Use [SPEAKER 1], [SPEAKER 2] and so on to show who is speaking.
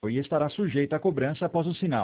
[SPEAKER 1] e estará sujeita a cobrança após o sinal.